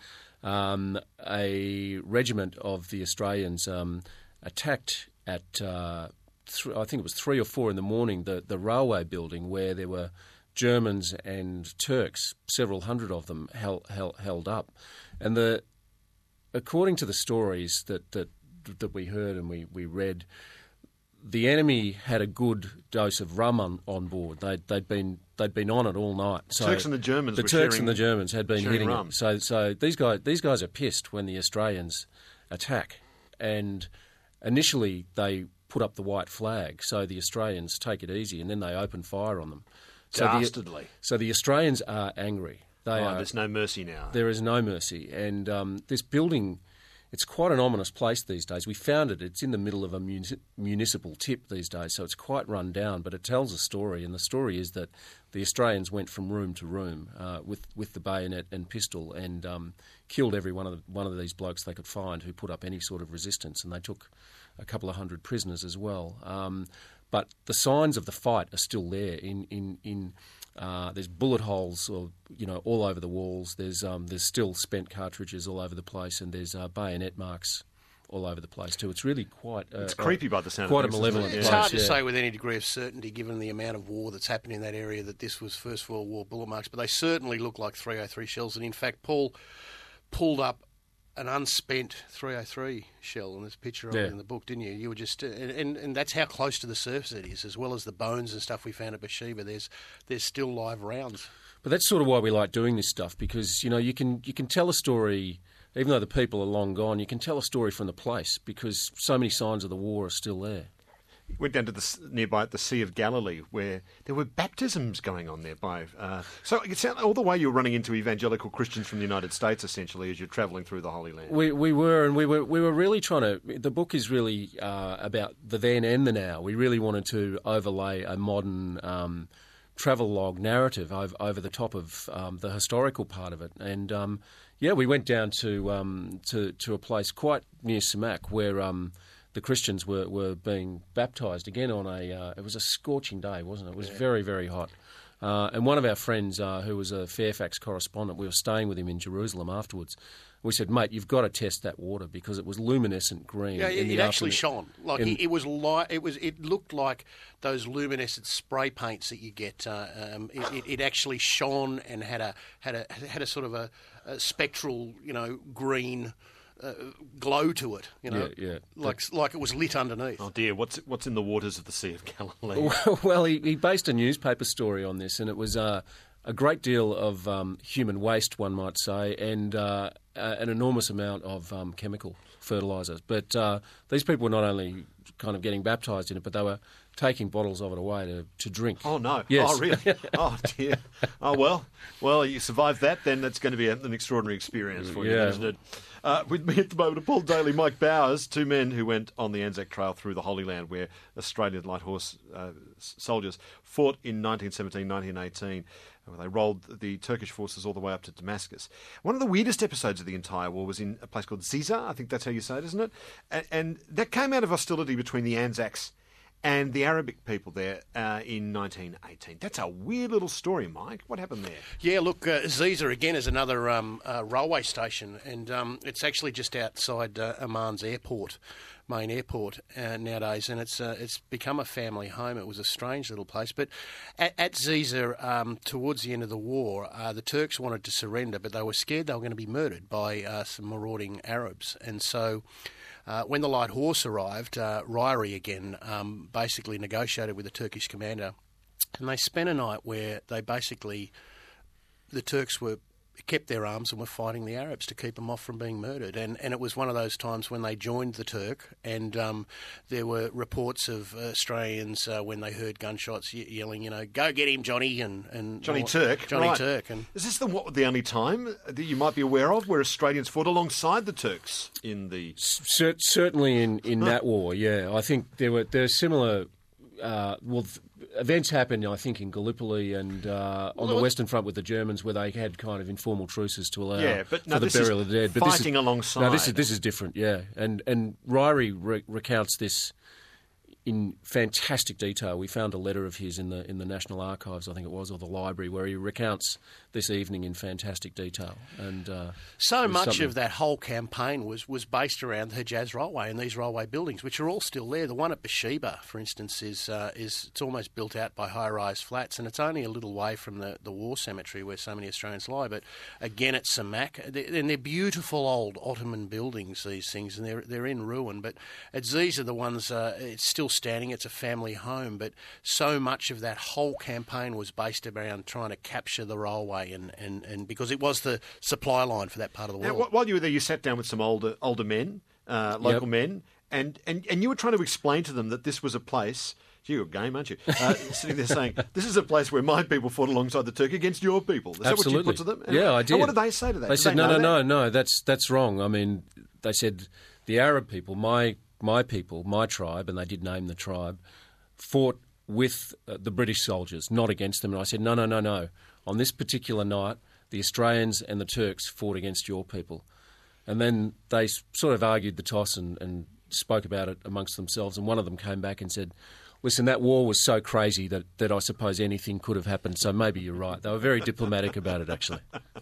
a regiment of the Australians attacked at, I think it was 3 or 4 in the morning, the railway building where there were Germans and Turks, several hundred of them, held up. And according to the stories that we heard and we read, the enemy had a good dose of rum on board. They'd been on it all night. So Turks and the Germans. The Turks and the Germans had been hitting rum. it. So these guys are pissed when the Australians attack. And initially they put up the white flag, so the Australians take it easy, and then they open fire on them. Dastardly. So the Australians are angry. There's no mercy now. There is no mercy, and this building. It's quite an ominous place these days. We found it. It's in the middle of a municipal tip these days, so it's quite run down. But it tells a story, and the story is that the Australians went from room to room with the bayonet and pistol and killed every one of these blokes they could find who put up any sort of resistance, and they took a couple of hundred prisoners as well. But the signs of the fight are still there. There's bullet holes, all over the walls. There's still spent cartridges all over the place, and there's bayonet marks all over the place too. It's really quite. It's creepy by the sound. Quite of a malevolent place. It's hard to say with any degree of certainty, given the amount of war that's happened in that area, that this was First World War bullet marks. But they certainly look like 303 shells, and in fact, Paul pulled up an unspent 303 shell, and there's a picture of it in the book, didn't you? You were just, and that's how close to the surface it is, as well as the bones and stuff we found at Bathsheba. There's still live rounds. But that's sort of why we like doing this stuff, because you can tell a story, even though the people are long gone. You can tell a story from the place because so many signs of the war are still there. Went down to nearby at the Sea of Galilee, where there were baptisms going on nearby. So it sounds all the way you're running into evangelical Christians from the United States, essentially, as you're travelling through the Holy Land. We were really trying to. The book is really about the then and the now. We really wanted to overlay a modern travelogue narrative over the top of the historical part of it. And we went down to a place quite near Semak where. The Christians were being baptised again on it was a scorching day, wasn't it? It was very, very hot. And one of our friends, who was a Fairfax correspondent, we were staying with him in Jerusalem afterwards. We said, mate, you've got to test that water because it was luminescent green. Yeah, it actually shone. It looked like those luminescent spray paints that you get. It actually shone and had a sort of a spectral, green. Glow to it, like it was lit underneath. Oh dear, what's in the waters of the Sea of Galilee? Well, he based a newspaper story on this, and it was a great deal of human waste, one might say, and an enormous amount of chemical fertilisers. But these people were not only kind of getting baptised in it, but they were taking bottles of it away to drink. Oh, no. Yes. Oh, really? Oh, dear. Oh, well, you survived that, then that's going to be an extraordinary experience for you, isn't it? With me at the moment are Paul Daly, Mike Bowers, two men who went on the Anzac Trail through the Holy Land where Australian light horse soldiers fought in 1917, 1918. They rolled the Turkish forces all the way up to Damascus. One of the weirdest episodes of the entire war was in a place called Ziza, I think that's how you say it, isn't it? And that came out of hostility between the Anzacs and the Arabic people there in 1918. That's a weird little story, Mike. What happened there? Yeah, look, Ziza again is another railway station, and it's actually just outside Amman's airport. main airport nowadays, and it's become a family home. It was a strange little place. But at Ziza, towards the end of the war, the Turks wanted to surrender, but they were scared they were going to be murdered by some marauding Arabs. And so when the Light Horse arrived, Ryrie again basically negotiated with the Turkish commander, and they spent a night where the Turks kept their arms and were fighting the Arabs to keep them off from being murdered. And it was one of those times when they joined the Turk, and there were reports of Australians when they heard gunshots yelling, go get him, Johnny, and Johnny Turk. Johnny right. Turk. And is this the only time that you might be aware of where Australians fought alongside the Turks in the... Certainly in that war, yeah. I think there's similar... events happened, I think, in Gallipoli and on the Western Front with the Germans, where they had kind of informal truces to allow for the burial of the dead. But fighting alongside. No, this is different, yeah. And Ryrie recounts this in fantastic detail. We found a letter of his in the National Archives, I think it was, or the library, where he recounts this evening in fantastic detail. And so much of that whole campaign was based around the Hejaz Railway and these railway buildings, which are all still there. The one at Beersheba, for instance, is it's almost built out by high-rise flats, and it's only a little way from the war cemetery where so many Australians lie. But again, at Samak, and they're beautiful old Ottoman buildings, these things, and they're in ruin. But at Ziza, the ones it's still standing. It's a family home, but so much of that whole campaign was based around trying to capture the railway, and because it was the supply line for that part of the world. Now, while you were there, you sat down with some older men, local men, and you were trying to explain to them that this was a place. Gee, you're a game, aren't you? Sitting there saying, this is a place where my people fought alongside the Turk against your people. Is Absolutely. that what you put to them? Yeah, I did. And what did they say to that? They said, no, that's wrong. I mean, they said the Arab people, my people, my tribe, and they did name the tribe, fought with the British soldiers, not against them. And I said, no. On this particular night, the Australians and the Turks fought against your people. And then they sort of argued the toss and spoke about it amongst themselves. And one of them came back and said, listen, that war was so crazy that I suppose anything could have happened. So maybe you're right. They were very diplomatic about it, actually.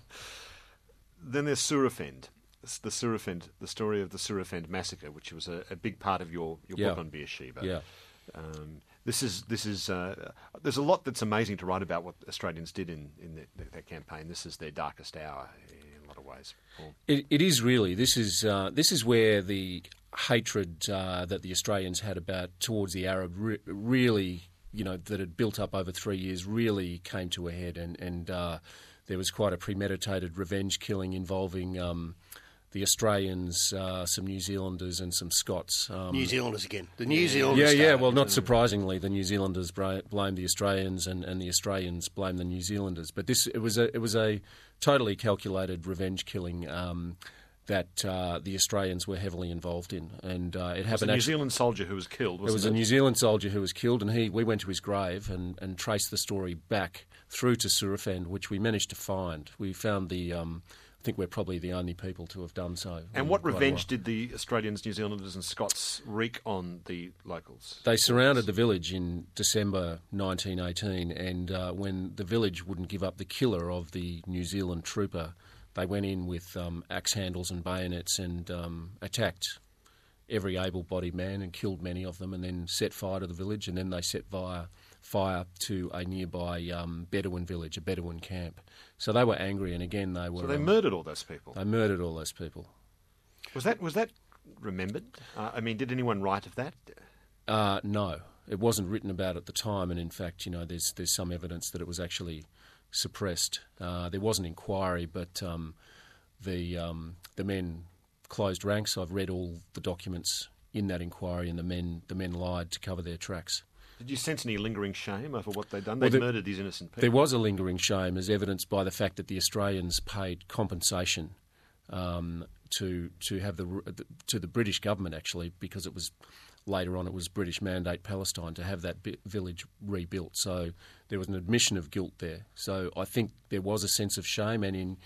Then there's Surafend. The story of the Surafend massacre, which was a big part of your book on Beersheba. Yeah. This is. There's a lot that's amazing to write about what Australians did in that campaign. This is their darkest hour in a lot of ways. Paul. It is really. This is where the hatred that the Australians had towards the Arab really, that had built up over 3 years, really came to a head, and there was quite a premeditated revenge killing involving the Australians, some New Zealanders and some Scots. New Zealanders again. The New Zealanders. Yeah. Well, not surprisingly, the New Zealanders blamed the Australians, and the Australians blamed the New Zealanders. But it was a totally calculated revenge killing that the Australians were heavily involved in, and it happened. It was a New Zealand soldier who was killed. It was a New Zealand soldier who was killed, and we went to his grave and traced the story back through to Surafend, which we managed to find. We found I think we're probably the only people to have done so. And what revenge did the Australians, New Zealanders and Scots wreak on the locals? They surrounded the village in December 1918, and when the village wouldn't give up the killer of the New Zealand trooper, they went in with axe handles and bayonets and attacked every able-bodied man and killed many of them, and then set fire to the village, and then they set fire to a nearby Bedouin village, a Bedouin camp. So they were angry, and again they were... So they murdered all those people? They murdered all those people. Was that remembered? Did anyone write of that? No. It wasn't written about at the time, and in fact, there's some evidence that it was actually suppressed. There was an inquiry, but the men closed ranks. I've read all the documents in that inquiry, and the men lied to cover their tracks. Did you sense any lingering shame over what they'd done? They'd murdered these innocent people. There was a lingering shame, as evidenced by the fact that the Australians paid compensation to have to the British government, actually, because it was later on it was British Mandate Palestine to have that village rebuilt. So there was an admission of guilt there. So I think there was a sense of shame, and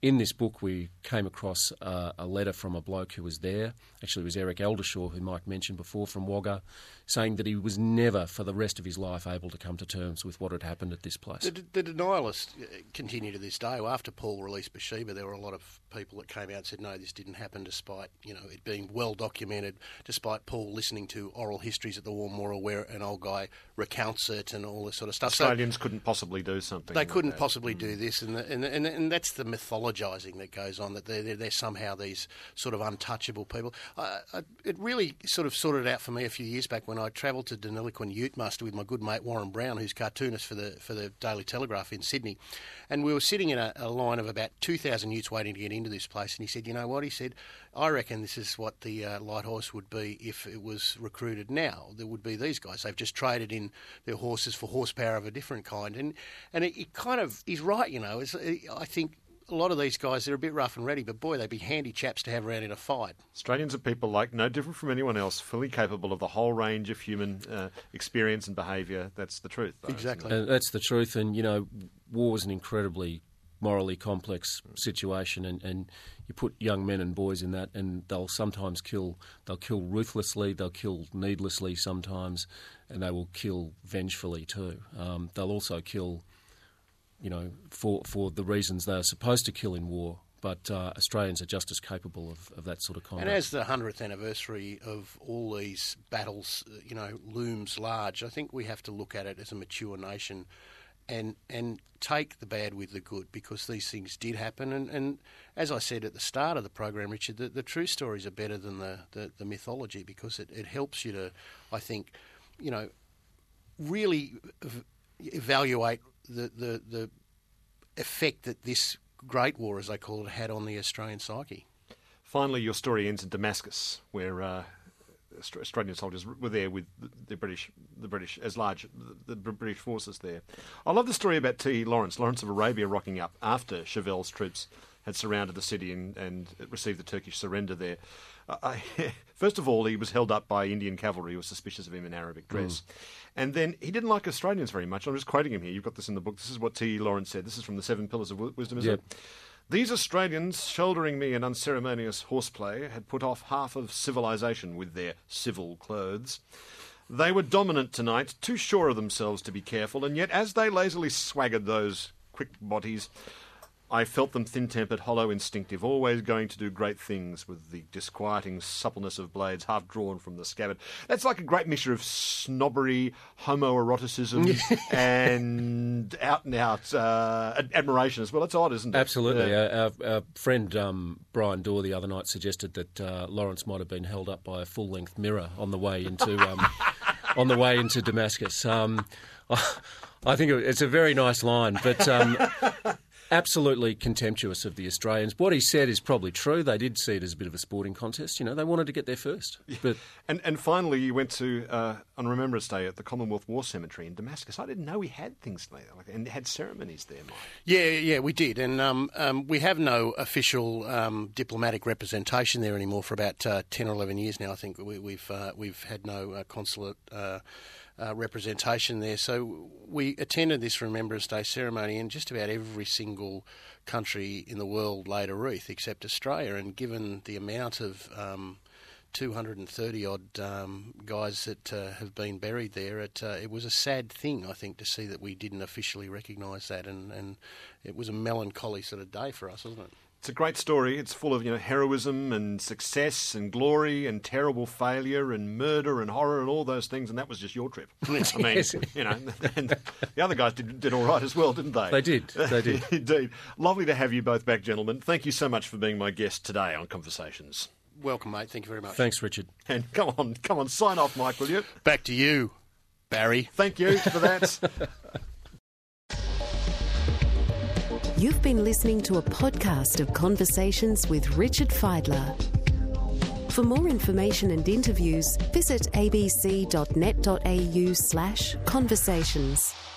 in this book, we came across a letter from a bloke who was there. Actually, it was Eric Eldershaw, who Mike mentioned before, from Wagga, saying that he was never, for the rest of his life, able to come to terms with what had happened at this place. The denialists continue to this day. Well, after Paul released Bathsheba, there were a lot of people that came out and said, no, this didn't happen, despite it being well documented, despite Paul listening to oral histories at the War Memorial where an old guy recounts it and all this sort of stuff. Australians couldn't possibly do something. They couldn't possibly do this, and that's the mythologising that goes on, that they're somehow these sort of untouchable people. It really sort of sorted out for me a few years back when I travelled to Deniliquin Ute Muster with my good mate Warren Brown, who's cartoonist for the Daily Telegraph in Sydney, and we were sitting in a line of about 2,000 utes waiting to get into this place, and he said, you know what, he said, I reckon this is what the light horse would be if it was recruited now. There would be these guys. They've just traded in their horses for horsepower of a different kind, and it kind of, he's right, I think a lot of these guys, they're a bit rough and ready, but boy, they'd be handy chaps to have around in a fight. Australians are people like no different from anyone else, fully capable of the whole range of human experience and behaviour. That's the truth, though, exactly. That's the truth, and war is an incredibly morally complex situation, and you put young men and boys in that, and they'll sometimes kill ruthlessly, they'll kill needlessly sometimes, and they will kill vengefully too. They'll also kill, for the reasons they are supposed to kill in war. But Australians are just as capable of that sort of conduct. And as the 100th anniversary of all these battles, looms large, I think we have to look at it as a mature nation and take the bad with the good, because these things did happen. And as I said at the start of the program, Richard, the true stories are better than the mythology, because it helps you to, I think, really evaluate the effect that this Great War, as they call it, had on the Australian psyche. Finally, your story ends in Damascus, where Australian soldiers were there with the British forces there. I love the story about T. Lawrence of Arabia, rocking up after Chauvel's troops had surrounded the city and received the Turkish surrender there. First of all, he was held up by Indian cavalry who were suspicious of him in Arabic dress. And then he didn't like Australians very much. I'm just quoting him here. You've got this in the book. This is what T. Lawrence said. This is from the 7 Pillars of Wisdom, isn't it? These Australians, shouldering me in unceremonious horseplay, had put off half of civilization with their civil clothes. They were dominant tonight, too sure of themselves to be careful, and yet as they lazily swaggered those quick bodies, I felt them thin-tempered, hollow, instinctive, always going to do great things with the disquieting suppleness of blades half drawn from the scabbard. That's like a great mixture of snobbery, homoeroticism, and out-and-out admiration as well. It's odd, isn't it? Absolutely. Yeah. Our friend Brian Dorr the other night suggested that Lawrence might have been held up by a full-length mirror on the way into Damascus. I think it's a very nice line, but absolutely contemptuous of the Australians. What he said is probably true. They did see it as a bit of a sporting contest. They wanted to get there first. But and finally, you went to on Remembrance Day at the Commonwealth War Cemetery in Damascus. I didn't know we had things like that, and had ceremonies there, Mike. Yeah, we did, and we have no official diplomatic representation there anymore for about 10 or 11 years now. I think we've had no consulate representation there. So we attended this Remembrance Day ceremony, and just about every single country in the world laid a wreath except Australia. And given the amount of 230-odd guys that have been buried there, it was a sad thing, I think, to see that we didn't officially recognise that. And it was a melancholy sort of day for us, wasn't it? It's a great story. It's full of heroism and success and glory and terrible failure and murder and horror and all those things. And that was just your trip. I mean, and the other guys did all right as well, didn't they? They did. Indeed. Lovely to have you both back, gentlemen. Thank you so much for being my guest today on Conversations. Welcome, mate. Thank you very much. Thanks, Richard. And come on, sign off, Mike, will you? Back to you, Barry. Thank you for that. You've been listening to a podcast of Conversations with Richard Fidler. For more information and interviews, visit abc.net.au/conversations.